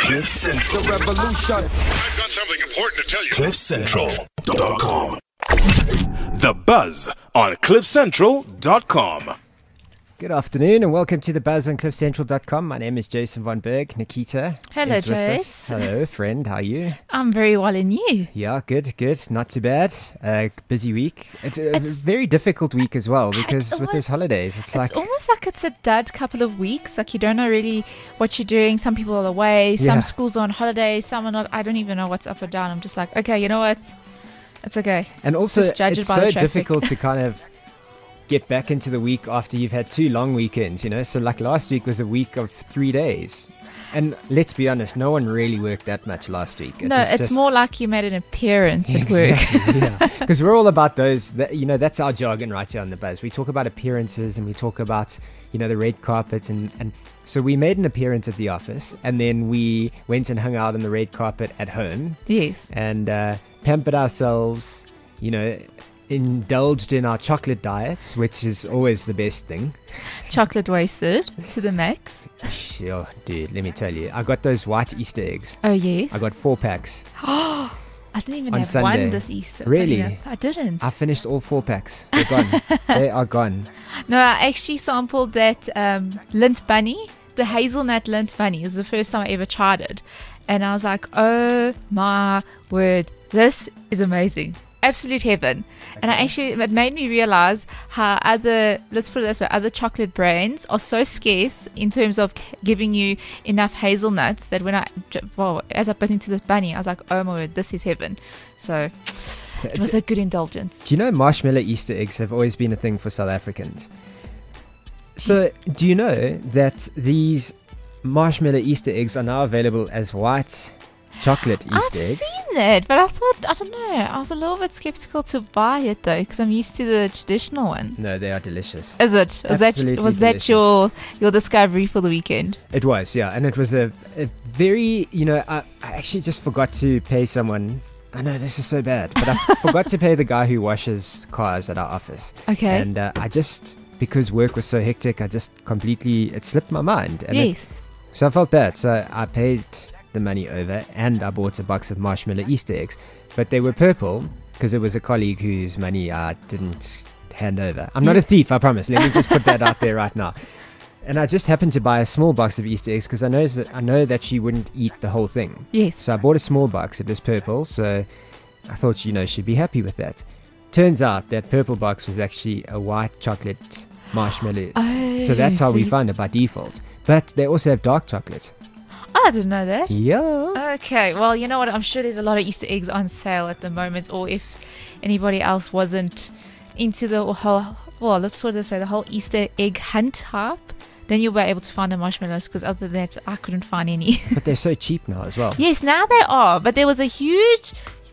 Cliff Central. The revolution. I've got something important to tell you. CliffCentral.com. The Buzz on CliffCentral.com. Good afternoon and welcome to The Buzz on CliffCentral.com. My name is Jason Von Berg. Nikita Hello, is with us. Jace. Hello, friend. How are you? I'm very well, and you? Yeah, good. Not too bad. Busy week. It's a very difficult week as well because with these holidays, it's almost like it's a dud couple of weeks. Like you don't know really what you're doing. Some people are away. Some schools are on holiday. Some are not. I don't even know what's up or down. I'm just like, okay, you know what? It's okay. And also, Just judge it it's by so the traffic. difficult to kind of get back into the week after you've had 2 long weekends, you know? So like last week was a week of 3 days. And let's be honest, no one really worked that much last week. No, it's more like you made an appearance at work. Yeah, because we're all about those, that's our jargon right here on The Buzz. We talk about appearances and we talk about, the red carpet. And so we made an appearance at the office and then we went and hung out on the red carpet at home. Yes. And pampered ourselves, indulged in our chocolate diet, which is always the best thing. Chocolate wasted to the max. Sure, dude, let me tell you. I got those white Easter eggs. Oh, yes. I got 4 packs. I didn't even On have Sunday. one this Easter. Really? I didn't. I finished all 4 packs. They're gone. They are gone. No, I actually sampled that Lindt bunny, the hazelnut Lindt bunny. It was the first time I ever tried it. And I was like, oh my word, this is amazing. Absolute heaven. And it made me realize how let's put it this way, other chocolate brands are so scarce in terms of giving you enough hazelnuts that as I bit into the bunny, I was like, oh my word, this is heaven. So it was a good indulgence. Do you know marshmallow Easter eggs have always been a thing for South Africans? So do you know that these marshmallow Easter eggs are now available as white chocolate Easter I've eggs? seen that, but I don't know. I was a little bit skeptical to buy it though, because I'm used to the traditional one. No, they are delicious. Is it? Absolutely Was that delicious. your discovery for the weekend? It was, yeah. And it was a very, I actually just forgot to pay someone. I know this is so bad, but I forgot to pay the guy who washes cars at our office. Okay. And because work was so hectic, it slipped my mind. And Yes. so I felt bad. So I paid the money over and I bought a box of marshmallow Easter eggs. But they were purple because it was a colleague whose money I didn't hand over. I'm not a thief, I promise. Let me just put that out there right now. And I just happened to buy a small box of Easter eggs because I know that she wouldn't eat the whole thing. Yes. So I bought a small box. It was purple, so I thought, she'd be happy with that. Turns out that purple box was actually a white chocolate marshmallow. Oh, So that's how we found it by default. But they also have dark chocolate. I didn't know that. Yeah. Okay, well, you know what? I'm sure there's a lot of Easter eggs on sale at the moment, or if anybody else wasn't into the whole, let's put it this way, the whole Easter egg hunt hype, then you'll be able to find the marshmallows, because other than that, I couldn't find any. But they're so cheap now as well. Yes, now they are, but there was a huge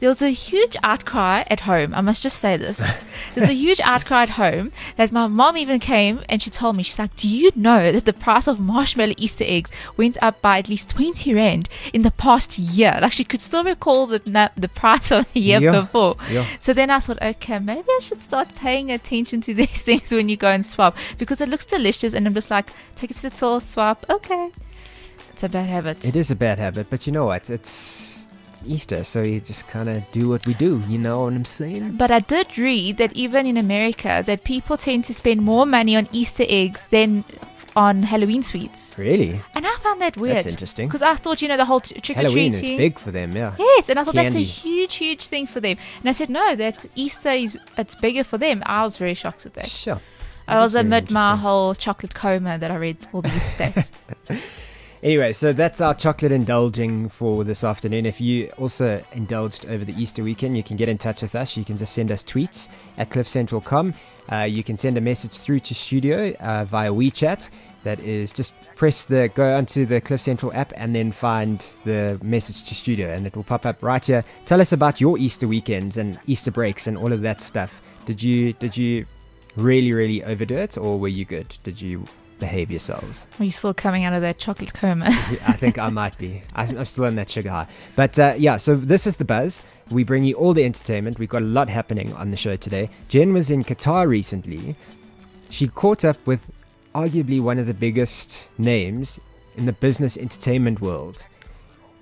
outcry at home. I must just say this. There's a huge outcry at home that my mom even came and she told me, she's like, do you know that the price of marshmallow Easter eggs went up by at least 20 Rand in the past year? Like she could still recall the price of the year before. Yeah. So then I thought, okay, maybe I should start paying attention to these things when you go and swap, because it looks delicious and I'm just like, take it to the till, swap, okay. It's a bad habit. It is a bad habit, but you know what? It's Easter, so you just kind of do what we do, you know what I'm saying? But I did read that even in America, that people tend to spend more money on Easter eggs than on Halloween sweets. Really? And I found that weird. That's interesting. Because I thought, the whole trick-or-treating. Halloween is big for them, yeah. Yes, and I thought that's Candy. a huge, huge thing for them. And I said, no, that Easter it's bigger for them. I was very shocked with that. Sure. I was That is very amid my interesting. whole chocolate coma that I read all these stats. Anyway, so that's our chocolate indulging for this afternoon. If you also indulged over the Easter weekend, you can get in touch with us. You can just send us tweets at cliffcentral.com. You can send a message through to studio via WeChat. That is, just go onto the Cliff Central app and then find the message to studio, and it will pop up right here. Tell us about your Easter weekends and Easter breaks and all of that stuff. Did you really, really overdo it, or were you good? Did you behave yourselves? Are you still coming out of that chocolate coma? I think I might be. I'm still in that sugar high. But so this is The Buzz. We bring you all the entertainment. We've got a lot happening on the show today. Jen was in Qatar recently. She caught up with arguably one of the biggest names in the business entertainment world.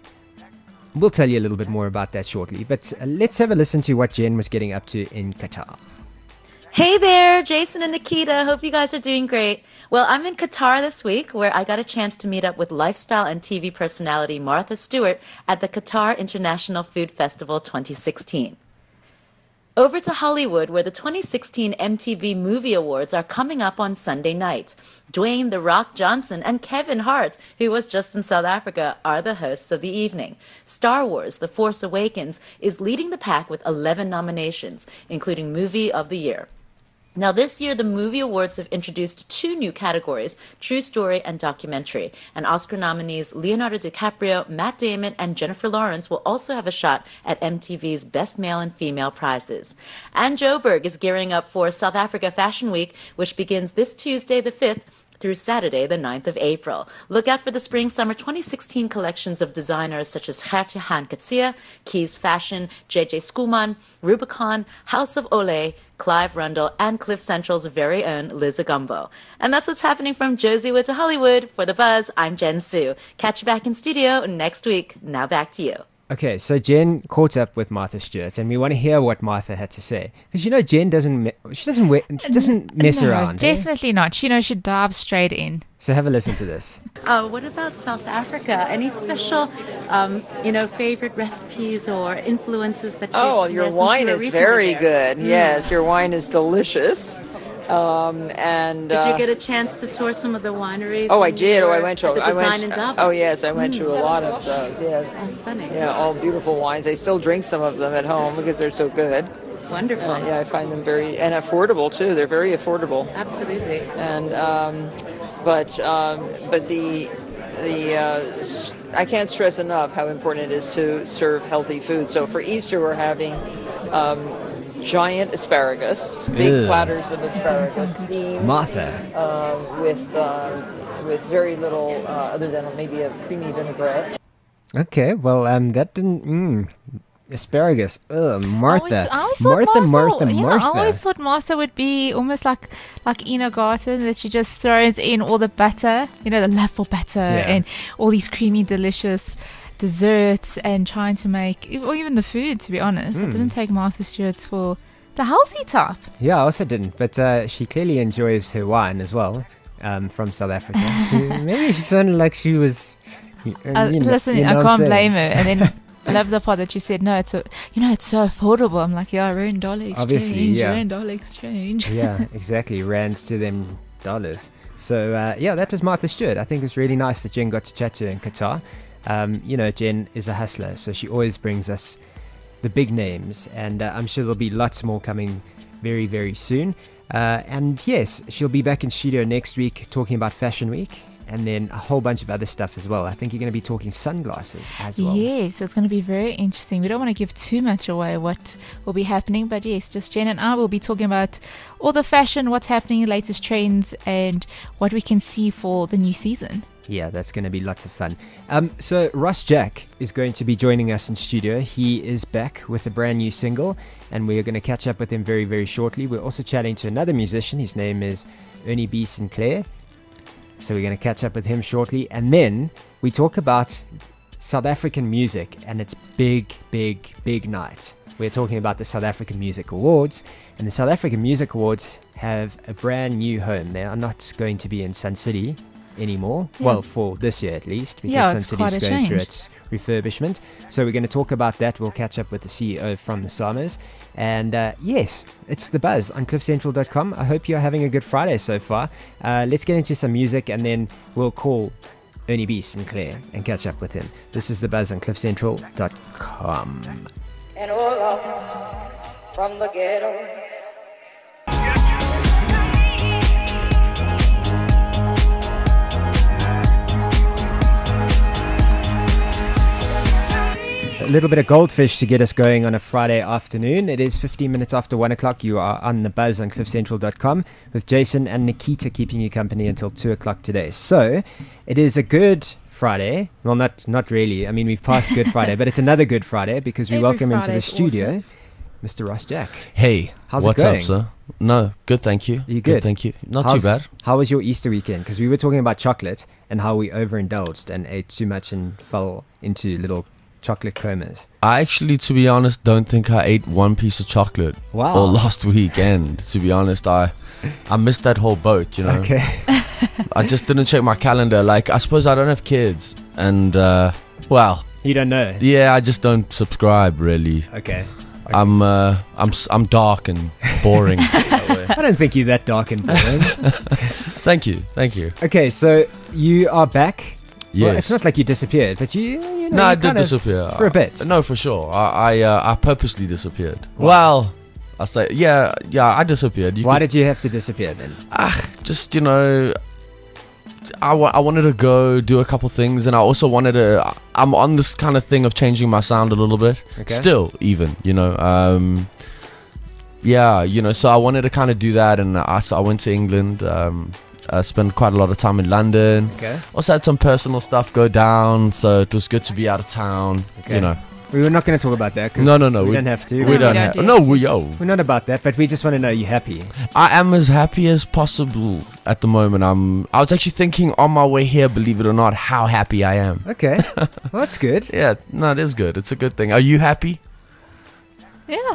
we'll tell you a little bit more about that shortly. But let's have a listen to what Jen was getting up to in Qatar. Hey there, Jason and Nikita. Hope you guys are doing great. Well, I'm in Qatar this week, where I got a chance to meet up with lifestyle and TV personality Martha Stewart at the Qatar International Food Festival 2016. Over to Hollywood, where the 2016 MTV Movie Awards are coming up on Sunday night. Dwayne "The Rock" Johnson and Kevin Hart, who was just in South Africa, are the hosts of the evening. Star Wars: The Force Awakens is leading the pack with 11 nominations, including Movie of the Year. Now, this year, the Movie Awards have introduced 2 new categories, True Story and Documentary. And Oscar nominees Leonardo DiCaprio, Matt Damon, and Jennifer Lawrence will also have a shot at MTV's Best Male and Female prizes. Anne Joburg is gearing up for South Africa Fashion Week, which begins this Tuesday the 5th through Saturday, the 9th of April. Look out for the Spring-Summer 2016 collections of designers such as Gert-Johan Coetzee, Keys Fashion, JJ Schoeman, Rubicon, House of Olay, Clive Rundle, and Cliff Central's very own Liz Agumbo. And that's what's happening from Jerseywood to Hollywood. For The Buzz, I'm Jen Sue. Catch you back in studio next week. Now back to you. Okay, so Jen caught up with Martha Stewart, and we want to hear what Martha had to say, because Jen doesn't mess around. Definitely not. She dives straight in. So have a listen to this. What about South Africa? Any special, favorite recipes or influences that you? Oh, your wine is very good. Yes, your wine is delicious. Did you get a chance to tour some of the wineries? Oh, I did. I went to. In Dublin. Oh, yes, I went to a lot of those. Yes. Oh, stunning. Yeah, all beautiful wines. I still drink some of them at home because they're so good. Wonderful. Yeah, I find them very and affordable too. They're very affordable. Absolutely. And but the I can't stress enough how important it is to serve healthy food. So for Easter, we're having giant asparagus, big platters of asparagus, steamed, Martha. With very little other than maybe a creamy vinaigrette. Okay, well, that didn't. Asparagus. Ugh, Martha. I always thought Martha. I always thought Martha would be almost like Ina Garten, that she just throws in all the butter, the love for butter and all these creamy, delicious desserts, and trying to make, or even the food, to be honest. I didn't take Martha Stewart's for the healthy type. Yeah, I also didn't, but she clearly enjoys her wine as well, from South Africa. Maybe she sounded like she was... listen, I can't blame her. And then I love the part that she said, no, it's so affordable. I'm like, yeah, rand dollar exchange. Obviously, yeah. Rand dollar exchange. Yeah, exactly. Rands to them dollars. So, that was Martha Stewart. I think it was really nice that Jen got to chat to her in Qatar. Jen is a hustler, so she always brings us the big names. And I'm sure there'll be lots more coming very, very soon. And yes, she'll be back in studio next week talking about Fashion Week. And then a whole bunch of other stuff as well. I think you're going to be talking sunglasses as well. Yes, it's going to be very interesting. We don't want to give too much away what will be happening. But yes, just Jen and I will be talking about all the fashion, what's happening, latest trends, and what we can see for the new season. Yeah, that's going to be lots of fun. So Ross Jack is going to be joining us in studio. He is back with a brand new single, and we're going to catch up with him very, very shortly. We're also chatting to another musician. His name is Ernie B. Sinclair. So we're going to catch up with him shortly. And then we talk about South African music and its big, big, big night. We're talking about the South African Music Awards. And the South African Music Awards have a brand new home. They are not going to be in Sun City anymore. Yeah. Well, for this year at least, because Sun City is going through its refurbishment. So we're going to talk about that. We'll catch up with the CEO from the Samas. And yes, it's The Buzz on cliffcentral.com. I hope you're having a good Friday so far. Let's get into some music, and then we'll call Ernie B. Sinclair and catch up with him. This is The Buzz on cliffcentral.com. And all up from the ghetto. A little bit of Goldfish to get us going on a Friday afternoon. It is 15 minutes after 1 o'clock. You are on The Buzz on cliffcentral.com with Jason and Nikita keeping you company until 2 o'clock today. So it is a good Friday. Well, not really. I mean, we've passed Good Friday, but it's another Good Friday because we welcome into the studio Mr. Ross Jack. Hey, how's what's it going? up, sir? No, good, thank you. You good? Thank you. Not too bad. How was your Easter weekend? Because we were talking about chocolate and how we overindulged and ate too much and fell into little chocolate comas? I actually, to be honest, don't think I ate one piece of chocolate Wow. all last weekend. To be honest, I missed that whole boat, you know. Okay. I just didn't check my calendar. Like, I suppose I don't have kids. And, well, You don't know. yeah, I just don't subscribe, really. Okay. I'm dark and boring. that way. I don't think you're that dark and boring. Thank you. Okay, so you are back. Yes. Well, it's not like you disappeared, but you know, No, you I did kind of- disappear for a bit. No, for sure. I purposely disappeared. Well, I say yeah. I disappeared. Why did you have to disappear then? Just I wanted to go do a couple things, and I also wanted to. I'm on this kind of thing of changing my sound a little bit. Okay. Still, even so I wanted to kind of do that, and I went to England. I spent quite a lot of time in London. Okay. Also had some personal stuff go down, so it was good to be out of town. Okay. You know. We were not going to talk about that because No, we don't have to. No, We we don't don't have. do No, it. We're not about that, but we just want to know you're happy. I am as happy as possible at the moment. I was actually thinking on my way here, believe it or not, how happy I am. Okay. Well, that's good. Yeah, no, it is good. It's a good thing. Are you happy? Yeah.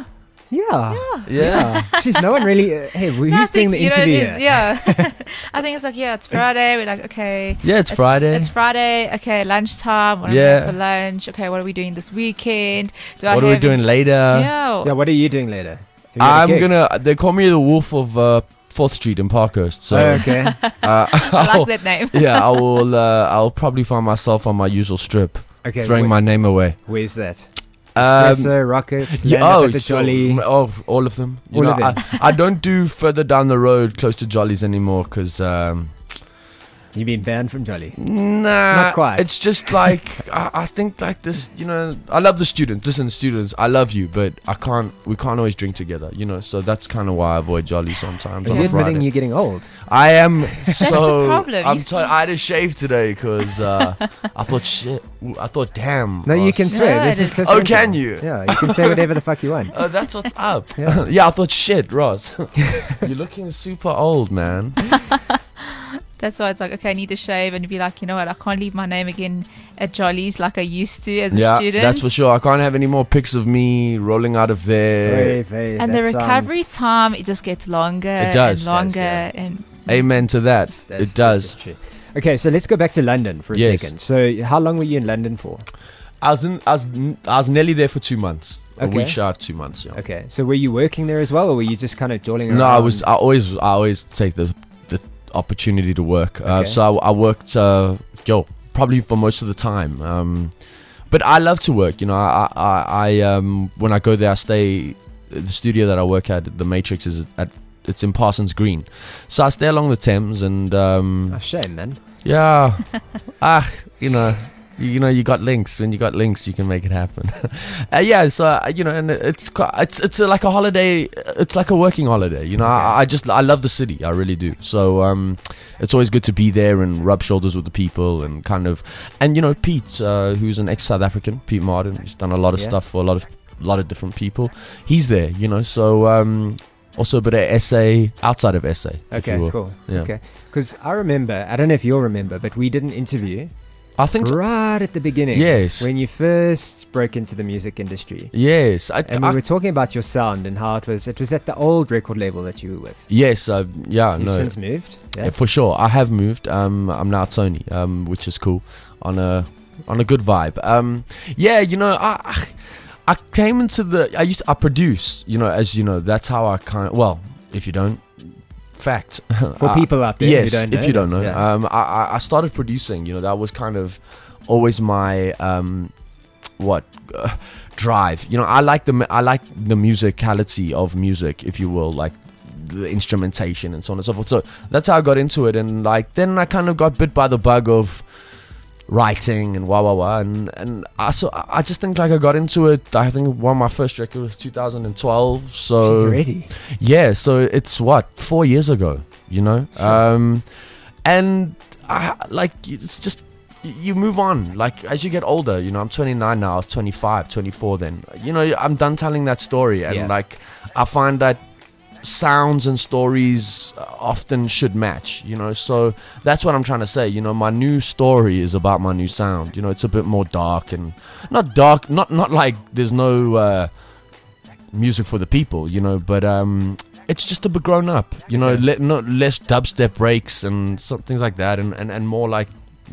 Yeah. She's no one really. Hey, No, I who's doing think, the you know, it interview is, here? yeah. I think it's like, it's Friday. We're like, okay. Yeah, it's Friday. It's Friday. Okay, lunchtime. What are we Yeah. having for lunch? Okay, what are we doing this weekend? What are we doing later? Yeah. Yeah, what are you doing later? Have you got a gig? They call me the Wolf of 4th Street in Parkhurst. So, Oh, okay. I like that name. yeah, I'll probably find myself on my usual strip, Okay. throwing my name away. Where's that? Espresso, Rockets, Land Up at the sure. Jolly. Oh, all of them. You All know, of them. I don't do further down the road close to Jollies anymore because You've been banned from Jolly. nah, Not quite. It's just like I think like this. You know, I love the students. Listen, students, I love you, but we can't always drink together. You know, so that's kind of why I avoid Jolly sometimes. Are on you a admitting Friday. you're getting old? I am so. the problem. I'm You I had a shave today because I thought shit. I thought damn. No, you Ross. can swear. No, This it is is- Cliff Oh, Central. can you? Yeah, you can say whatever the fuck you want. Oh, that's what's up. Yeah. Yeah, I thought shit, Ross. You're looking super old, man. That's why it's like, okay, I need to shave, and be like, you know what, I can't leave my name again at Jolly's like I used to as a Yeah, student. that's for sure. I can't have any more pics of me rolling out of there. And the recovery time, it just gets longer It does. and longer. yeah. And Amen to that. It does. True. Okay, so let's go back to London for a Yes. second. So, how long were you in London for? I was nearly there for 2 months. A Okay. week shy of 2 months. Yeah. Okay, so were you working there as well, or were you just kind of jolling around? No, I always take the opportunity to work. Okay. So I worked, probably for most of the time. But I love to work. You know, I when I go there, I stay. The studio that I work at, the Matrix, it's in Parsons Green, so I stay along the Thames, and Oh, shame, man. yeah, you got links. When you got links, you can make it happen. Yeah, so and it's like a holiday. It's like a working holiday. You know, I love the city. I really do. So it's always good to be there and rub shoulders with the people and Pete, who's an ex-South African, Pete Martin. He's done a lot of Yeah. stuff for a lot of different people. He's there. So. Also a bit of SA outside of SA. if Okay, you will. cool. Yeah. Okay, because I remember, I don't know if you'll remember, but we did an interview I think right at the beginning. Yes. When you first broke into the music industry. yes. And we were talking about your sound and how it was at the old record label that you were with. Yes, yeah, You've no, since moved. Yeah. yeah, for sure. I have moved. I'm now at Sony, which is cool, on a good vibe. I came into I produce. As you know, that's how I if you don't, fact For people out there yes, who don't know. if you don't know, yeah. I started producing. That was kind of always my drive. I like the musicality of music, if you will, like the instrumentation and so on and so forth. So that's how I got into it, and then I kind of got bit by the bug of writing and and I just think I got into it. I think one of my first record was 2012. So She's ready. yeah, so it's 4 years ago, Sure. and it's just you move on. As you get older, I'm 29 now. I was 25, 24 then. I'm done telling that story, and Yeah. I find that sounds and stories often should match, so that's what I'm trying to say. My new story is about my new sound. It's a bit more dark, and not dark, not like there's no music for the people, but it's just a bit grown up, less dubstep breaks and things like that, and more like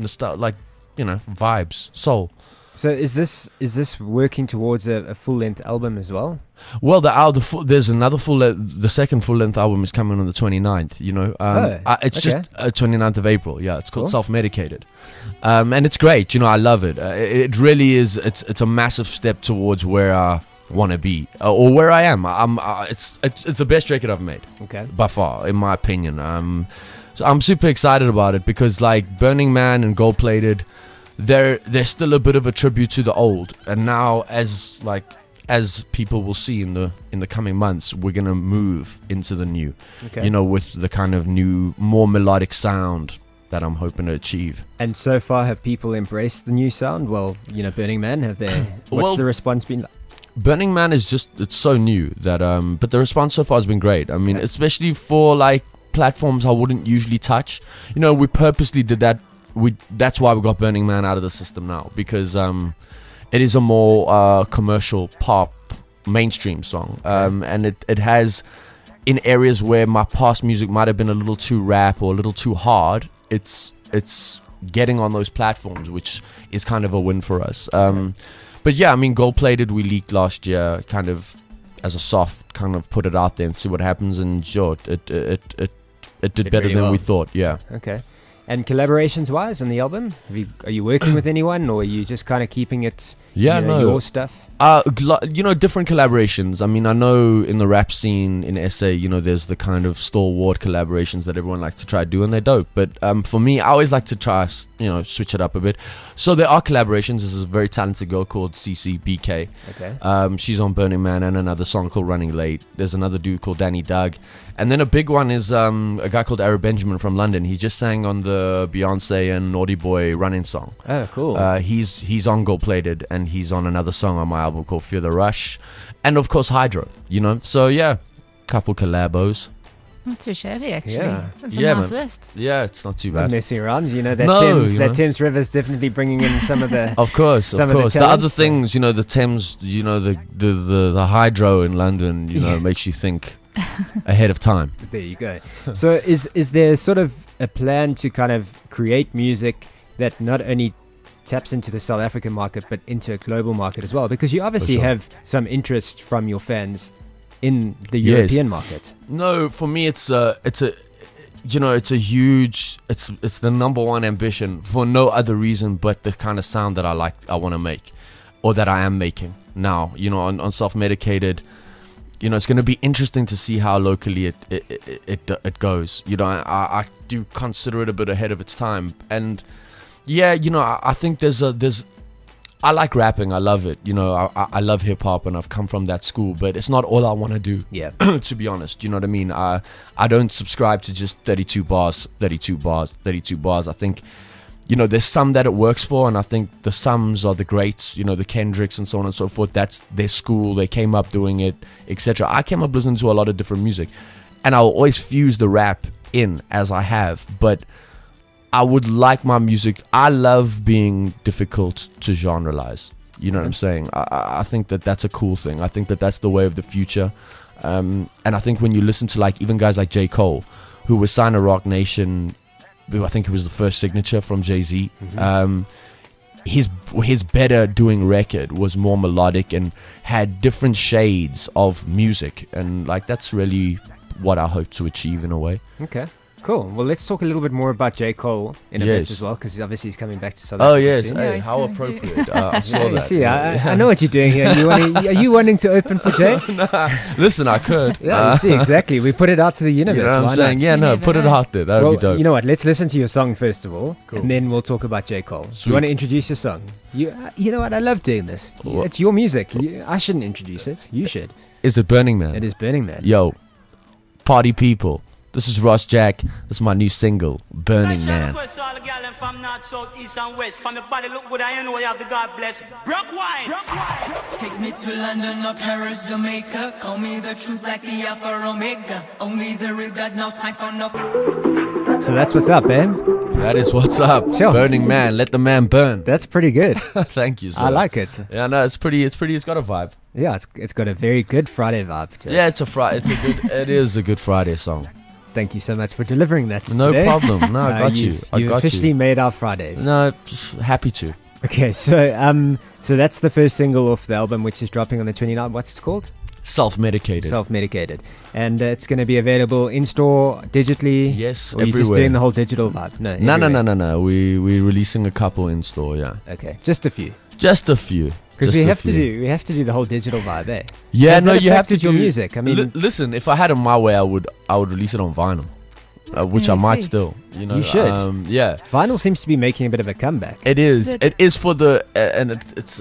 vibes, soul. So is this working towards a full length album as well? Well, there's another the second full length album is coming on the 29th. It's just 29th of April. Yeah, it's called Self Medicated, and it's great. I love it. It really is. It's a massive step towards where I want to be, or where I am. It's the best record I've made. Okay, by far, in my opinion. So I'm super excited about it because like Burning Man and Gold Plated, they're still a bit of a tribute to the old, and now as people will see in the coming months, we're gonna move into the new, with the kind of new, more melodic sound that I'm hoping to achieve. And so far, have people embraced the new sound? Well, Burning Man, have they? What's the response been like? Burning Man it's so new that but the response so far has been great. I mean, especially for like platforms I wouldn't usually touch. We purposely did that. That's why we got Burning Man out of the system now, because it is a more commercial pop mainstream song, and it has, in areas where my past music might have been a little too rap or a little too hard, it's getting on those platforms, which is kind of a win for us. But yeah, I mean, Gold Plated we leaked last year, kind of as a soft, kind of put it out there and see what happens, and sure, it did better really than well. we thought. Yeah. Okay. And collaborations wise on the album, are you working with anyone, or are you just kind of keeping it your stuff? Different collaborations. I mean, I know in the rap scene in SA, there's the kind of stalwart collaborations that everyone likes to try to do, and they're dope. But for me, I always like to try, switch it up a bit. So there are collaborations. There's a very talented girl called CCBK. Okay. She's on Burning Man and another song called Running Late. There's another dude called Danny Doug. And then a big one is a guy called Ara Benjamin from London. He just sang on the Beyonce and Naughty Boy Run-In song. Oh, cool. He's on Gold Plated, and he's on another song on my album called Fear the Rush. And of course Hydro, So yeah, couple collabos. Not too shabby, actually. Yeah. That's a nice list. Yeah, it's not too Not bad. messing around, that Thames River's definitely bringing in some of the Of course. some of the The other talents. things, the Thames, the Hydro in London, makes you think ahead of time. There you go. So is there sort of a plan to kind of create music that not only taps into the South African market but into a global market as well? Because you obviously sure. have some interest from your fans in the Yes. European market. No, for me it's a huge, it's the number one ambition for no other reason but the kind of sound that I want to make, or that I am making now. On Self Medicated, it's going to be interesting to see how locally it goes. I do consider it a bit ahead of its time, and yeah, I think there's I like rapping. I love it. I love hip hop, and I've come from that school. But it's not all I want to do. Yeah. To be honest, you know what I mean. I don't subscribe to just 32 bars. I think, there's some that it works for, and I think the sums are the greats. The Kendricks and so on and so forth. That's their school. They came up doing it, etc. I came up listening to a lot of different music, and I'll always fuse the rap in as I have, but I would like my music. I love being difficult to generalize. You know what I'm saying? I think that's a cool thing. I think that's the way of the future. And I think when you listen to even guys like J. Cole, who was signed to Rock Nation, I think it was the first signature from Jay-Z. Mm-hmm. His better doing record was more melodic and had different shades of music. And that's really what I hope to achieve in a way. Okay. Cool. Well, let's talk a little bit more about J. Cole in a bit as well, because obviously he's coming back to South Africa. Oh yes, soon. hey, how appropriate! I saw You that. see, I know what you're doing here. Are you wanting to open for Jay? Listen, I could. Yeah, you see, exactly. We put it out to the universe. You know what Why I'm saying? not? Yeah, no, never put it know. out there. That would Well, be dope. you know what? Let's listen to your song first of all, Cool. and then we'll talk about J. Cole. Sweet. You want to introduce your song? You know what? I love doing this. What? It's your music. I shouldn't introduce it. You should. Is it Burning Man? It is Burning Man. Yo, party people. This is Ross Jack. This is my new single, Burning Man. Take me to London or Paris, Jamaica. Call me the truth like the Alpha Omega. Only the real got no time for no. So that's what's up, eh? That is what's up. Sure. Burning Man. Let the man burn. That's pretty good. Thank you, sir. I like it. Yeah, no, it's pretty. It's got a vibe. Yeah, it's got a very good Friday vibe to it. Yeah, it is a good Friday song. Thank you so much for delivering that No today. problem. No, I got you. I You got officially you. made our Fridays. No, just happy to. Okay, so that's the first single off the album, which is dropping on the 29th. What's it called? Self-medicated. Self-medicated. And it's going to be available in-store, digitally? Yes, or are you just everywhere. doing the whole digital vibe? No, everywhere. No. We're releasing a couple in store. Yeah, Okay, just a few. just a few. Because Just we a have to few. do the whole digital vibe, eh? Yeah, Has no, that you have to affected your do music? I mean, listen. If I had it my way, I would release it on vinyl, which I me might see. still. You know, You should. Yeah, vinyl seems to be making a bit of a comeback. it is. Is it- It is for the and it's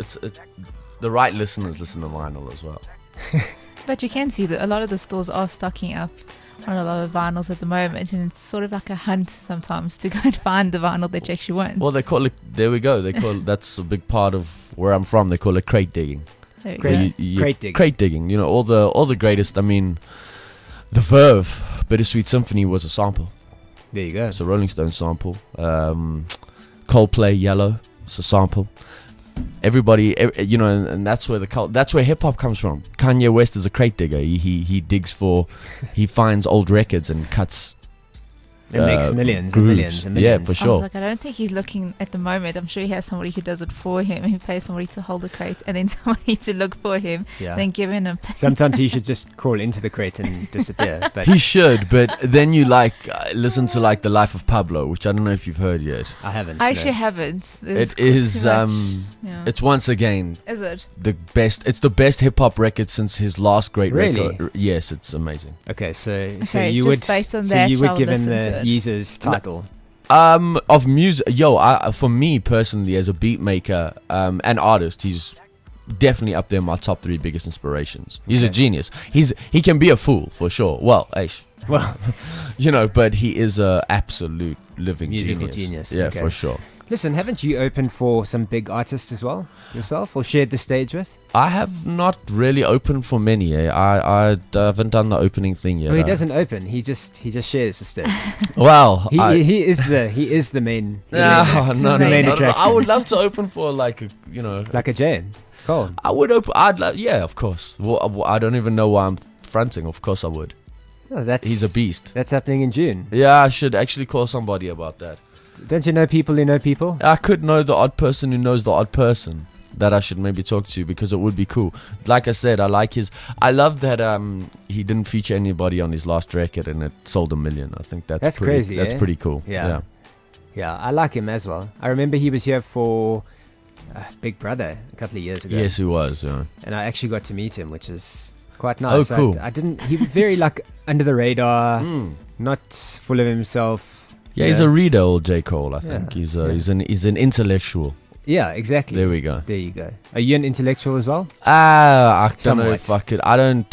the right listeners listen to vinyl as well. But you can see that a lot of the stores are stocking up on a lot of vinyls at the moment, and it's sort of like a hunt sometimes to go and find the vinyl that you actually want. Well, they call it. There we go. They call that's a big part of where I'm from. They call it crate digging. There you Crate- go. Where crate digging. Crate digging. You know, all the greatest. I mean, the Verve, Bittersweet Symphony was a sample. There you go. It's a Rolling Stones sample. Coldplay, Yellow, it's a sample. Everybody, you know, and that's where that's where hip hop comes from. Kanye West is a crate digger. He digs for, he finds old records and cuts. It makes millions and grooves. millions and millions. Yeah, for I was sure. like, I don't think he's looking at the moment. I'm sure he has somebody who does it for him. He pays somebody to hold the crate and then somebody to look for him. Yeah. Then give him a Sometimes he should just crawl into the crate and disappear. But He should, but then you listen to like The Life of Pablo, which I don't know if you've heard yet. I haven't. I actually no. haven't. There's It is too much. Yeah. it's once again Is it? the best. It's the best hip hop record since his last great Really? record. Yes, it's amazing. Okay, so Okay, you just would based on so that, you would I'll give him listen the to it. Yeezus title. Of music, for me personally, as a beat maker and artist, he's definitely up there in my top 3 biggest inspirations. He's a Okay. genius. He can be a fool for sure. Well, Well, you know, but he is a absolute living Musical genius. genius, Yeah, okay. for sure. listen, haven't you opened for some big artists as well yourself, or shared the stage with? I have not really opened for many. I haven't done the opening thing yet. Well, he doesn't open. He just shares the stage. Well, he is the main. no, the main no. attraction. I would love to open for like a, you know, Like a Jane. Cool. I would open. Yeah, of course. Well, I don't even know why I'm fronting. Of course, I would. Oh, that's He's a beast. That's happening in June. Yeah, I should actually call somebody about that. Don't you know people who know people? I could know the odd person who knows the odd person that I should maybe talk to, because it would be cool. Like I said, I love that he didn't feature anybody on his last record and it sold 1 million. I think that's pretty, crazy. That's eh? pretty cool. Yeah. Yeah, I like him as well. I remember he was here for Big Brother a couple of years ago. Yes, he was. Yeah. And I actually got to meet him, which is quite nice. Oh, cool. I didn't. He was very like under the radar, Mm. not full of himself. Yeah, he's a reader, old J. Cole. I think he's an intellectual. Yeah, exactly. There we go. There you go. Are you an intellectual as well? I don't know Somewhat. if I could. I don't.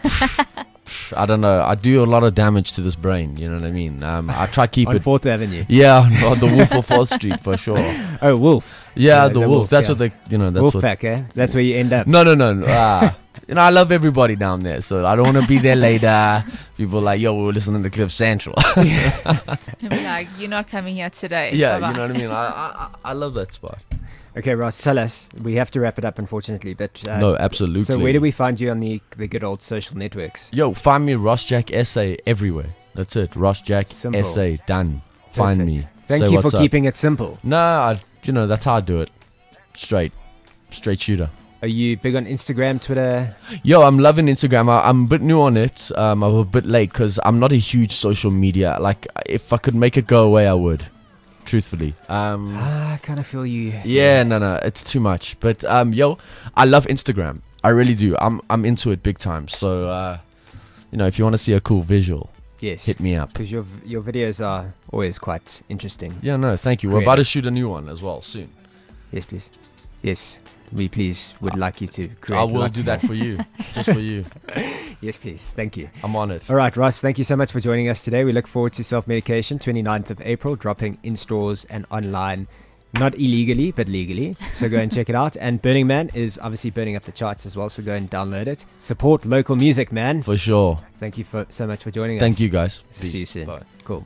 I don't know. I do a lot of damage to this brain. You know what I mean? I try to keep On it. 4th Avenue. Yeah, on the Wolf of Wall Street for sure. Oh, Wolf. Yeah, The the wolf. wolf, That's yeah. what they. You know. That's Wolf what. pack, eh? That's where you end up. No. You know, I love everybody down there, so I don't want to be there later. People are like, yo, we were listening to Cliff Central. He'll be like, you're not coming here today. Yeah, Bye-bye. you know what I mean. I love that spot. Okay, Ross, tell us. We have to wrap it up, unfortunately. But No, absolutely. So where do we find you on the good old social networks? Yo, find me Ross Jack SA everywhere. That's it. Ross Jack Simple. SA. Done. Find Perfect. me. Thank Say you for what's up. keeping it simple. No, that's how I do it. Straight shooter. Are you big on Instagram, Twitter? Yo, I'm loving Instagram. I'm a bit new on it. I'm a bit late because I'm not a huge social media. Like, if I could make it go away, I would. Truthfully. I kind of feel you. Yeah, no, it's too much. But yo, I love Instagram. I really do. I'm into it big time. So, you know, if you want to see a cool visual, Yes. hit me up. Because your videos are always quite interesting. Yeah, no, thank you. We're about to shoot a new one as well soon. Yes, please. Yes. We please would like you to create. I will lots do more. that for you, just for you. Yes, please. Thank you. I'm on it. All right, Ross, thank you so much for joining us today. We look forward to Self-Medication, 29th of April, dropping in stores and online. Not illegally, but legally. So go and check it out. And Burning Man is obviously burning up the charts as well, so go and download it. Support local music, man. For sure. Thank you so much for joining us. Thank you, guys. See you Peace. soon. Bye. Cool.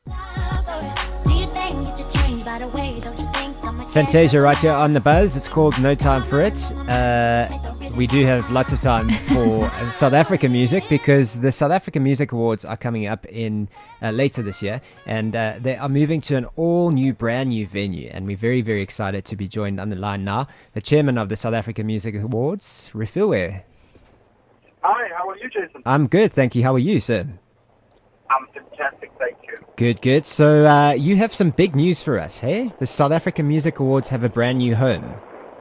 Fantasia right here on The Buzz. It's called No Time For It. We do have lots of time for South African music because the South African Music Awards are coming up in later this year, and they are moving to an all-new, brand-new venue, and we're very, very excited to be joined on the line now. The chairman of the South African Music Awards, Refilwe. Hi, how are you, Jason? I'm good, thank you. How are you, sir? I'm fantastic, thank you. Good, good. So you have some big news for us, hey? The South African Music Awards have a brand new home.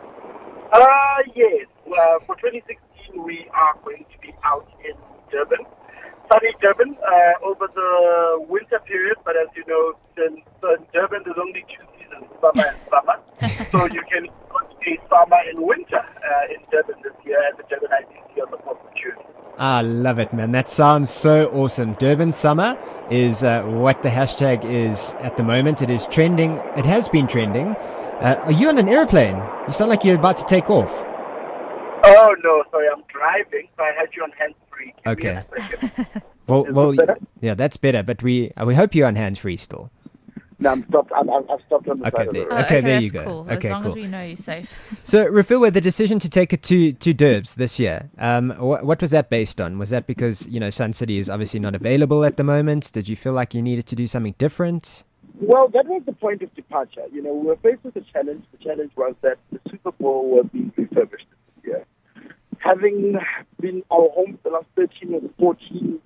Yes. For 2016, we are going to be out in Durban, sunny Durban, over the winter period. But as you know, in Durban, there's only 2 seasons, summer and summer. So you can see summer and winter in Durban this year at the Durban ICC on the 4th of June. I love it, man. That sounds so awesome. Durban Summer is what the hashtag is at the moment. It is trending. It has been trending. Are you on an airplane? You sound like you're about to take off. Oh, no, sorry, I'm driving, so I had you on hands-free. Okay. Well, yeah, that's better, but we hope you're on hands-free still. No, I've stopped on the side of the road. Okay, there that's you go. Cool. Okay, as long cool. as we know you're safe. So, Refilwe, the decision to take it to Durbs this year, what was that based on? Was that because, Sun City is obviously not available at the moment? Did you feel like you needed to do something different? Well, that was the point of departure. We were faced with a challenge. The challenge was that the Super Bowl was being refurbished this year. Having been our home for the last 13 of the 14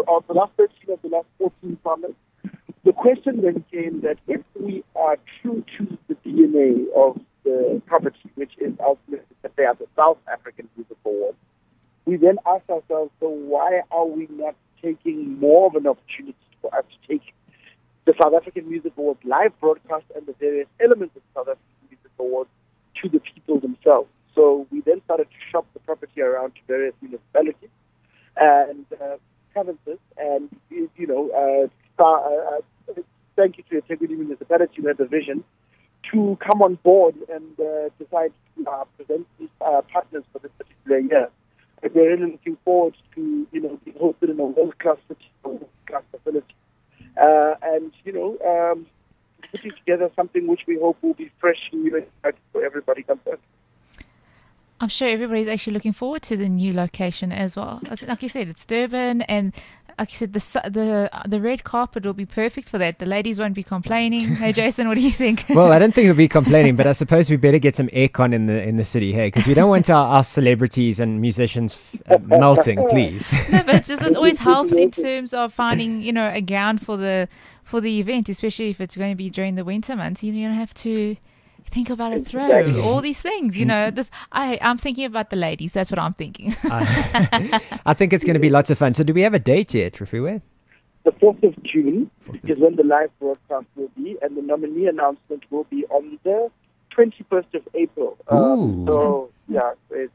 summers, the question then came that if we are true to the DNA of the property, which is ultimately that they are the South African Music Awards, we then asked ourselves, so why are we not taking more of an opportunity for us to take the South African Music Awards live broadcast and the various elements of the South African Music Awards to the people themselves? So we then started to shop the property around to various municipalities and provinces, and thank you to Integrity Municipality who had the vision to come on board and decide to present these partners for this particular year. And we're really looking forward to being hosted in a world-class city, a world-class facility, and putting together something which we hope will be fresh and new and exciting for everybody concerned. I'm sure everybody's actually looking forward to the new location as well. Like you said, it's Durban, and like you said, the red carpet will be perfect for that. The ladies won't be complaining. Hey, Jason, what do you think? Well, I don't think we'll be complaining, but I suppose we better get some aircon in the city, hey, because we don't want our celebrities and musicians melting, please. No, but it always helps in terms of finding, a gown for the event, especially if it's going to be during the winter months. You don't have to think about a throw, all these things. I'm thinking about the ladies. That's what I'm thinking. I think it's going to be lots of fun. So do we have a date yet, Refilwe? The 4th of June is when the live broadcast will be, and the nominee announcement will be on the 21st of April. So, yeah,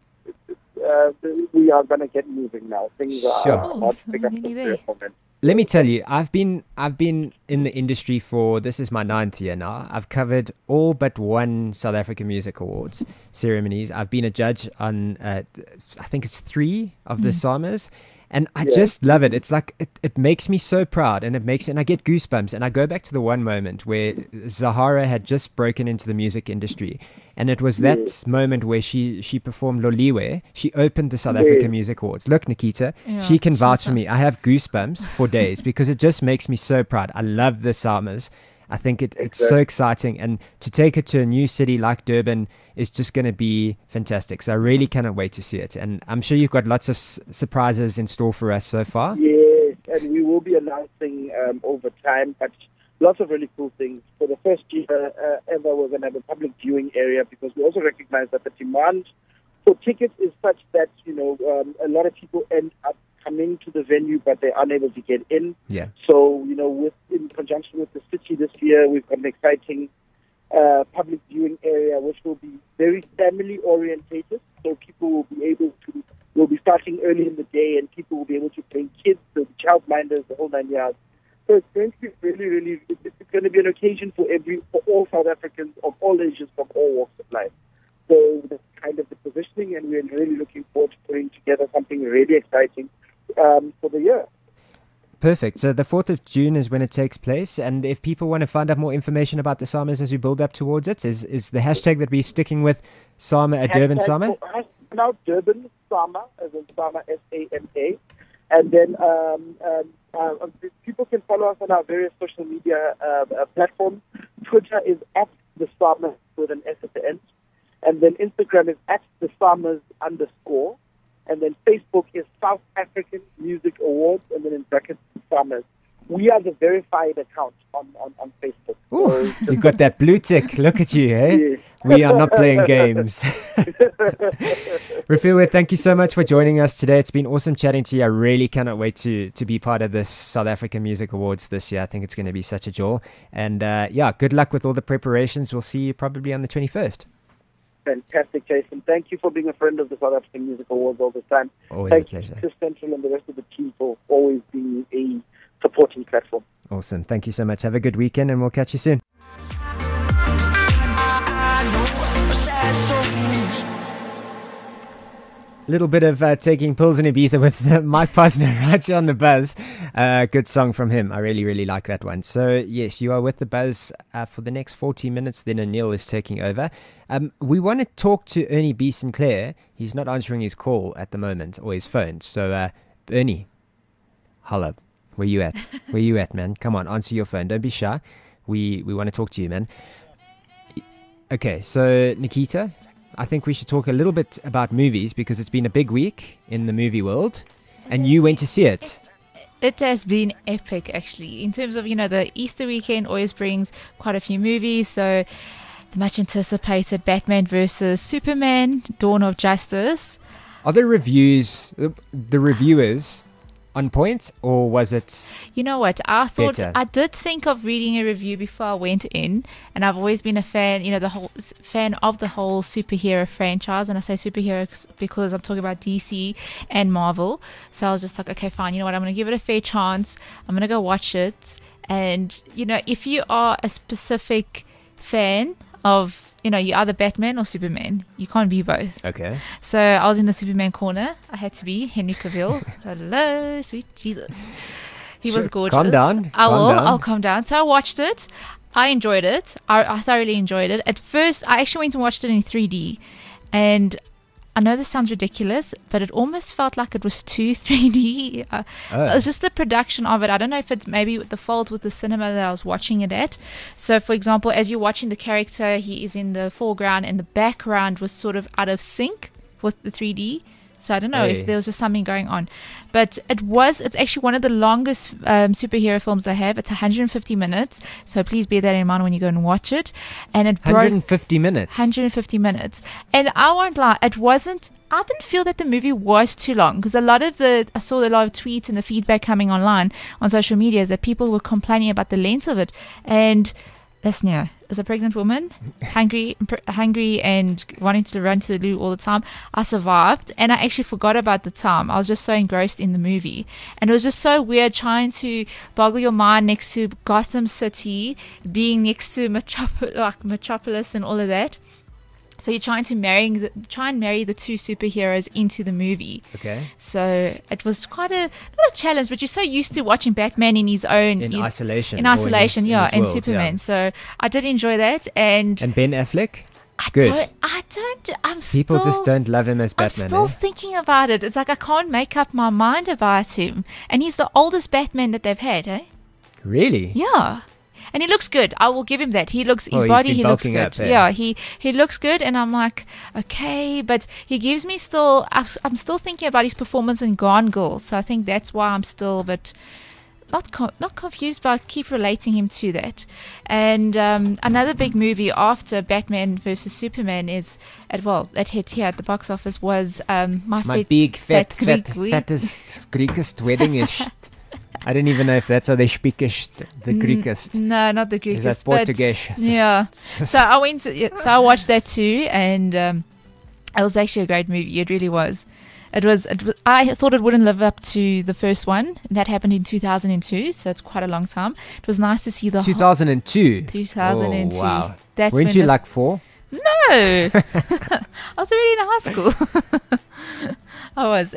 we are going to get moving now. Things are about to pick up some serious momentum. Let me tell you, I've been in the industry for, this is my 9th year now. I've covered all but one South African Music Awards ceremonies. I've been a judge on, I think it's 3 of the SAMAs. And I just love it. It's like, it makes me so proud, and I get goosebumps. And I go back to the one moment where Zahara had just broken into the music industry. And it was that moment where she performed Loliwe. She opened the South African Music Awards. Look, Nikita, she can vouch for me. I have goosebumps for days because it just makes me so proud. I love the SAMAs. I think it's so exciting, and to take it to a new city like Durban is just going to be fantastic. So I really cannot wait to see it, and I'm sure you've got lots of surprises in store for us so far. Yes, and we will be announcing over time, but lots of really cool things. For the first year ever, we're going to have a public viewing area because we also recognize that the demand for tickets is such that a lot of people end up coming to the venue, but they're unable to get in. Yeah. So, in conjunction with the city this year, we've got an exciting public viewing area which will be very family orientated. So people will be able to We'll be starting early in the day, and people will be able to bring kids, the childminders, the whole 9 yards. So it's going to be it's going to be an occasion for all South Africans of all ages from all walks of life. So that's kind of the positioning, and we're really looking forward to putting together something really exciting for the year. Perfect. So the 4th of June is when it takes place. And if people want to find out more information about the SAMAs as we build up towards it, is the hashtag that we're sticking with SAMA at Durban SAMA? Now Durban SAMA, as in SAMA, SAMA. And then people can follow us on our various social media platforms. Twitter is at the SAMA with an S at the end. And then Instagram is at the SAMAs _. And then Facebook is South African Music Awards, and then in brackets, SAMAs. We are the verified account on Facebook. Ooh, you got that blue tick. Look at you, eh? Yes. We are not playing games. Rafiwa, thank you so much for joining us today. It's been awesome chatting to you. I really cannot wait to be part of this South African Music Awards this year. I think it's going to be such a joy. And good luck with all the preparations. We'll see you probably on the 21st. Fantastic, Jason. Thank you for being a friend of the South African Music Awards all the time. Always Thank a pleasure. you to Central and the rest of the team for always being a supporting platform. Awesome. Thank you so much. Have a good weekend, and we'll catch you soon. Little bit of taking pills in Ibiza with Mike Posner right on the buzz. Good song from him. I really, really like that one. So, yes, you are with the buzz for the next 40 minutes. Then Anil is taking over. We want to talk to Ernie B. Sinclair. He's not answering his call at the moment, or his phone. So, Ernie, hello. Where you at? Where you at, man? Come on, answer your phone. Don't be shy. We want to talk to you, man. Okay, so Nikita, I think we should talk a little bit about movies, because it's been a big week in the movie world, and you went to see it. It has been epic, actually. In terms of, the Easter weekend always brings quite a few movies. So the much anticipated Batman vs. Superman, Dawn of Justice. Are the reviewers on point, or was it You know what? I thought better? I did think of reading a review before I went in, and I've always been a fan, fan of the whole superhero franchise. And I say superhero because I'm talking about DC and Marvel. So I was just like, okay, fine. You know what? I'm going to give it a fair chance. I'm going to go watch it. And if you are a specific fan of you're either Batman or Superman. You can't be both. Okay. So I was in the Superman corner. I had to be Henry Cavill. Hello, sweet Jesus. He was gorgeous. Calm down. I'll calm down. So I watched it. I enjoyed it. I thoroughly enjoyed it. At first, I actually went and watched it in 3D. And I know this sounds ridiculous, but it almost felt like it was too 3D. It was just the production of it. I don't know if it's maybe the fault with the cinema that I was watching it at. So, for example, as you're watching the character, he is in the foreground and the background was sort of out of sync with the 3D. So I don't know if there was just something going on. But it's actually one of the longest superhero films I have. It's 150 minutes. So please bear that in mind when you go and watch it. And it 150 minutes. 150 minutes. And I won't lie, I didn't feel that the movie was too long, because I saw a lot of tweets and the feedback coming online on social media is that people were complaining about the length of it. And listen here, as a pregnant woman, hungry and wanting to run to the loo all the time, I survived, and I actually forgot about the time. I was just so engrossed in the movie, and it was just so weird trying to boggle your mind next to Gotham City, being next to Metropolis and all of that. So you're trying to marry the two superheroes into the movie. Okay. So it was quite not a challenge, but you're so used to watching Batman in his own isolation. In isolation, in his and world, Superman. So I did enjoy that, and Ben Affleck. Good. People just don't love him as Batman. I'm still thinking about it. It's like I can't make up my mind about him, and he's the oldest Batman that they've had, eh? Really? Yeah. And he looks good. I will give him that. He looks he looks good. Up, yeah, he looks good, and I'm like, okay, but he gives me I'm still thinking about his performance in Gone Girl. So I think that's why I'm still a bit not confused, but I keep relating him to that. And another big movie after Batman versus Superman that hit here at the box office was my big fattest Greekest wedding is. I don't even know if that's how they speak the Greekest. No, not the Greekest. Is that Portuguese? Yeah. So I watched that too, and it was actually a great movie. It really was. I thought it wouldn't live up to the first one. That happened in 2002, so it's quite a long time. It was nice to see the 2002. 2002. Oh, wow. That's Weren't when you the- like 4? No, I was already in high school. I was,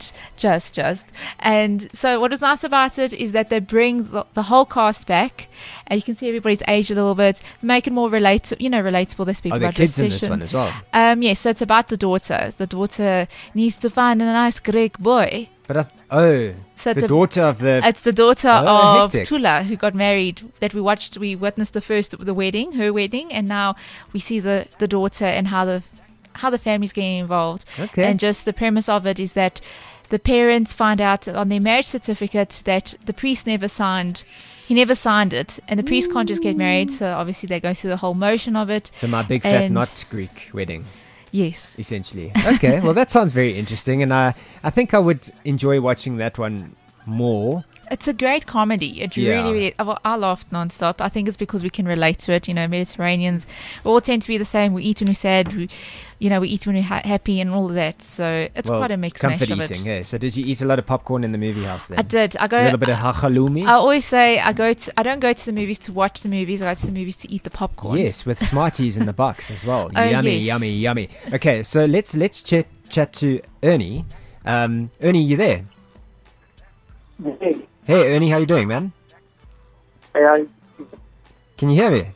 and so what was nice about it is that they bring the whole cast back, and you can see everybody's aged a little bit, make it more relatable. They speak Are there about kids in recession. this one as well? Yes, so it's about the daughter. The daughter needs to find a nice Greek boy. But So it's the a- daughter of the. It's the daughter Oh, of hectic. Tula who got married that we watched. We witnessed her wedding, and now we see the daughter and how the family's getting involved. Okay. And just the premise of it is that the parents find out on their marriage certificate that the priest never signed. He never signed it, and the priest can't just get married. So obviously they go through the whole motion of it. So my big fat And- not Greek wedding. Yes. Essentially. Okay, well that sounds very interesting, and I think I would enjoy watching that one more. It's a great comedy. It Yeah. really, I laughed nonstop. I think it's because we can relate to it. You know, Mediterraneans, we all tend to be the same. We eat when we're sad. We eat when we're happy, and all of that. So it's Well, quite a mix comfort mash of eating. it. Yeah. So did you eat a lot of popcorn in the movie house then? I did. I A little bit of halloumi. I always say I don't go to the movies to watch the movies. I go to the movies to eat the popcorn. Yes, with Smarties in the box as well. Oh, Yummy, yes. yummy, yummy. Okay, so let's chat to Ernie. Ernie, you there? Hey, Hey, Ernie, how you doing, man? Can you hear me?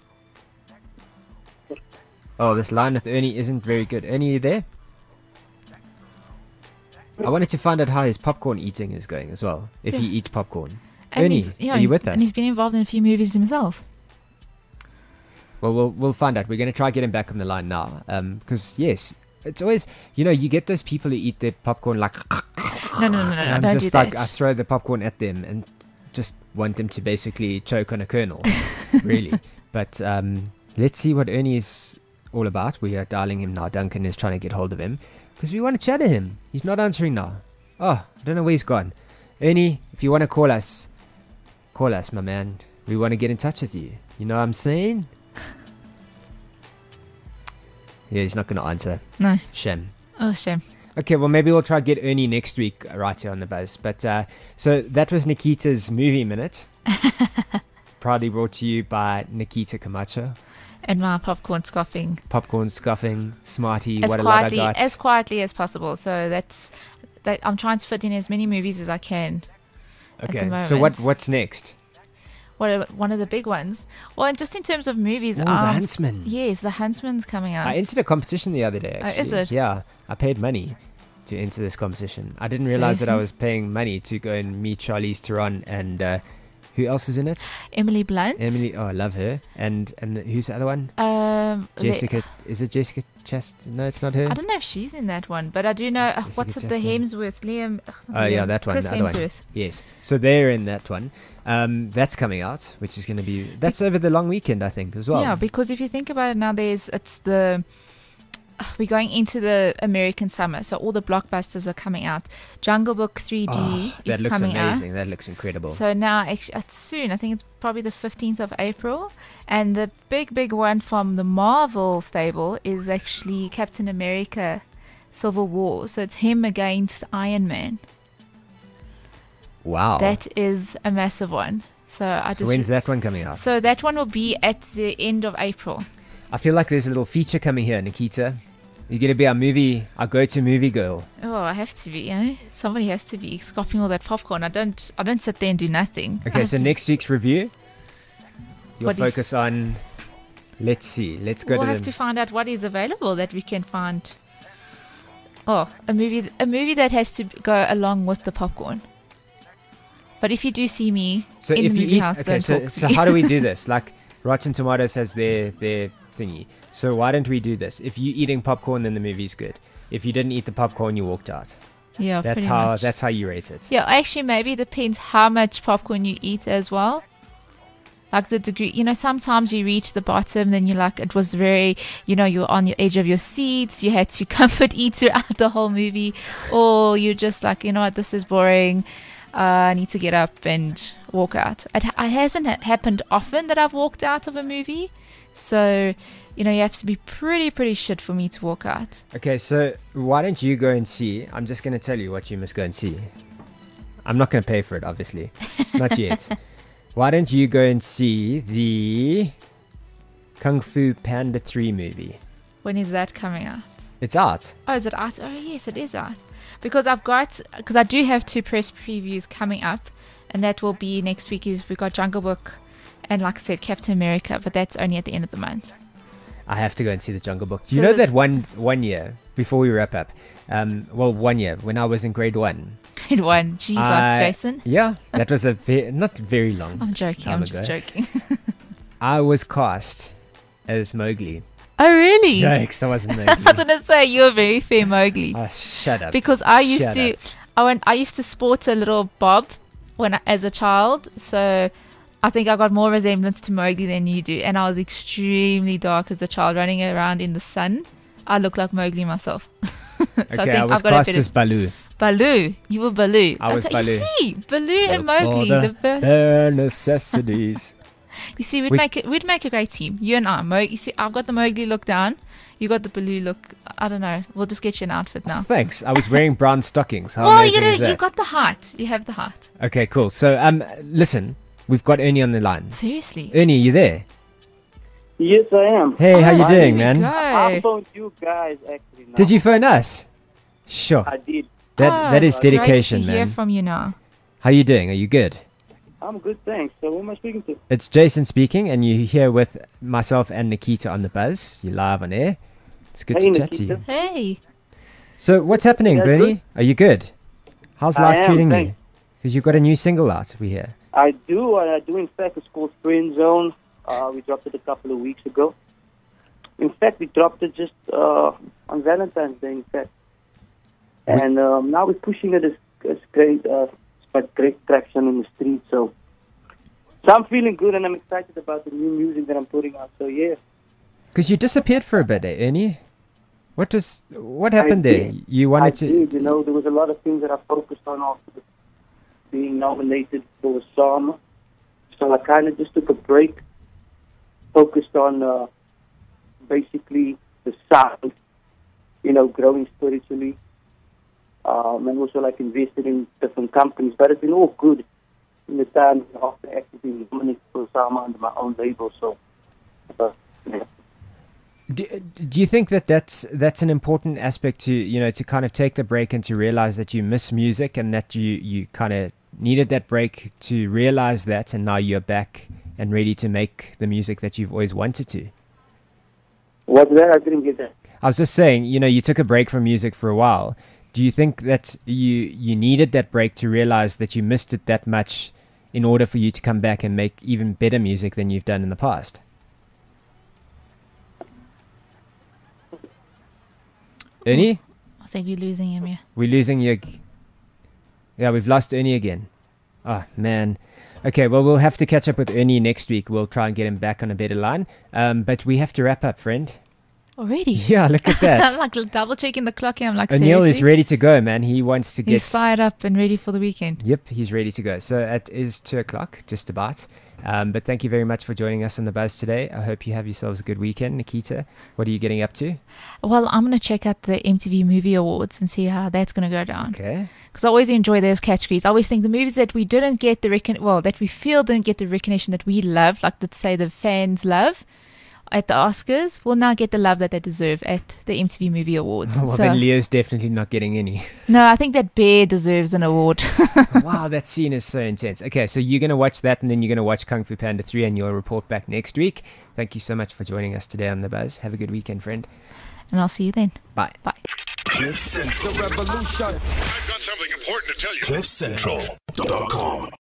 Oh, this line with Ernie isn't very good. Ernie, you there? I wanted to find out how his popcorn eating is going as well, if he eats popcorn. And Ernie, he's- are you with us? And he's been involved in a few movies himself. Well, we'll find out. We're going to try get him back on the line now. Because, yes, it's always, you get those people who eat their popcorn like... No, I'm don't just do like, that. I throw the popcorn at them and just want them to basically choke on a kernel, really. But let's see what Ernie is all about. We are dialing him now. Duncan is trying to get hold of him because we want to chat to him. He's not answering now. Oh, I don't know where he's gone. Ernie, if you want to call us, my man. We want to get in touch with you. You know what I'm saying? Yeah, he's not going to answer. No. Shame. Oh, shame. Okay, well, maybe we'll try to get Ernie next week right here on the buzz. But so that was Nikita's Movie Minute. Proudly brought to you by Nikita Camacho. And my popcorn scoffing Popcorn scuffing, Smarty, as what a lot I quietly got. as possible. So that I'm trying to fit in as many movies as I can. at the Okay, so moment. what's next? One of the big ones. Well, and just in terms of movies, Oh, The Huntsman. Yes, The Huntsman's coming out. I entered a competition the other day, Oh, actually. is it? Yeah, I paid money to enter this competition. I didn't realize that I Seriously? was paying money to go and meet Charlize Theron and who else is in it? Emily Blunt. Emily, oh, I love her. And who's the other one? Jessica. Is it Jessica Chastain? No, it's not her. I don't know if she's in that one, but I do know. What's it? The Hemsworth, Liam. Oh yeah, that one. Chris The other one. Hemsworth. Yes. So they're in that one. That's coming out, which is going to be. That's over the long weekend, I think, as well. Yeah, because if you think about it now, we're going into the American summer, so all the blockbusters are coming out. Jungle Book 3D that is looks coming amazing. out. That looks incredible. So now, actually, it's soon. I think it's probably the 15th of April. And the big one from the Marvel stable is actually Captain America Civil War. So it's him against Iron Man. Wow. That is a massive one. So when's that one coming out? So that one will be at the end of April. I feel like there's a little feature coming here, Nikita. You're going to be our go-to movie girl. Oh, I have to be, eh? Somebody has to be scoffing all that popcorn. I don't sit there and do nothing. I Okay, have so to- next week's review, you'll What do you- focus on. Let's see. Let's go we'll to have to find out what is available that we can find. Oh, a movie that has to go along with the popcorn. But if you do see me So in if the you movie eat, house, okay, don't so, talk to so me. how do we do this? Like Rotten Tomatoes has their thingy. So why don't we do this? If you're eating popcorn, then the movie's good. If you didn't eat the popcorn, you walked out. Yeah, That's pretty how much. that's how you rate it. Yeah, actually, maybe it depends how much popcorn you eat as well. Like the degree, sometimes you reach the bottom, then you're like, it was very, you're on the edge of your seats. You had to comfort eat throughout the whole movie. Or you're just like, you know what, this is boring. I need to get up and walk out. It hasn't happened often that I've walked out of a movie So, you have to be pretty shit for me to walk out. Okay, so why don't you go and see? I'm just going to tell you what you must go and see. I'm not going to pay for it, obviously. Not yet. Why don't you go and see the Kung Fu Panda 3 movie? When is that coming out? It's out. Oh, is it out? Oh, yes, it is out. Because I do have 2 press previews coming up, and that will be next week. We've got Jungle Book and, like I said, Captain America, but that's only at the end of the month. I have to go and see the Jungle Book. Do you know that one year, before we wrap up, 1 year, when I was in grade 1. Grade 1, jeez, like Jason. Yeah, that was not very long. I'm joking, I'm just joking. I was cast as Mowgli. Oh, really? Jokes, I wasn't Mowgli. I was going to say, you're a very fair Mowgli. Oh, shut up. Because I used to sport a little bob as a child, so I think I got more resemblance to Mowgli than you do, and I was extremely dark as a child, running around in the sun. I look like Mowgli myself. Okay, I was cast as Baloo. Baloo, you were Baloo. I was Baloo. You see, Baloo and Mowgli, the necessities. You see, we'd make a great team. You and I. You see, I've got the Mowgli look down. You got the Baloo look. I don't know. We'll just get you an outfit now. Thanks. I was wearing brown stockings. How well, amazing is that? You got the height. You have the height. Okay, cool. So, listen, we've got Ernie on the line. Seriously? Ernie, you there? Yes, I am. Hey, how you doing, man? I phoned you guys actually. Now. Did you phone us? Sure. I did. That is dedication, great to man. hear from you now. How you doing? Are you good? I'm good, thanks. So who am I speaking to? It's Jason speaking, and you're here with myself and Nikita on the Buzz. You're live on air. It's good to chat to you. Hey. So what's happening, Yeah, Bernie? good. Are you good? How's life treating you? Thanks. Because you've got a new single out, we hear. I do. In fact, it's called Friend Zone. We dropped it a couple of weeks ago. In fact, we dropped it just on Valentine's Day, in fact. And now we're pushing it as great, but great traction in the street. So I'm feeling good, and I'm excited about the new music that I'm putting out. So yeah. Because you disappeared for a bit, Ernie. What happened there? You wanted to. Did. There was a lot of things that I focused on after being nominated for a SAMA. So I kind of just took a break, focused on basically the sound, growing spiritually, and also invested in different companies. But it's been all good in the time after actually being nominated for SAMA under my own label. So, yeah. Do you think that's an important aspect to to kind of take the break and to realize that you miss music and that you kind of needed that break to realize that, and now you're back and ready to make the music that you've always wanted to? What's that? I didn't get that. I was just saying, you took a break from music for a while. Do you think that you needed that break to realize that you missed it that much in order for you to come back and make even better music than you've done in the past? Ernie? I think we're losing him here. We're losing you. Yeah, we've lost Ernie again. Oh, man. Okay, well, we'll have to catch up with Ernie next week. We'll try and get him back on a better line. But we have to wrap up, friend. Already? Yeah, look at that. I'm like double checking the clock here. I'm like, O'Neill seriously? is ready to go, man. He wants to get... He's fired up and ready for the weekend. Yep, he's ready to go. So it is 2 o'clock, just about. But thank you very much for joining us on The Buzz today. I hope you have yourselves a good weekend. Nikita, what are you getting up to? Well, I'm going to check out the MTV Movie Awards and see how that's going to go down. Okay. Because I always enjoy those categories. I always think the movies that we didn't get that we feel didn't get the recognition that we love, like let's say the fans love, at the Oscars, will now get the love that they deserve at the MTV Movie Awards. Well, then Leo's definitely not getting any. No, I think that Bear deserves an award. Wow, that scene is so intense. Okay, so you're going to watch that, and then you're going to watch Kung Fu Panda 3, and you'll report back next week. Thank you so much for joining us today on The Buzz. Have a good weekend, friend. And I'll see you then. Bye. Bye. Cliff Central. The revolution. I've got something important to tell you. CliffCentral.com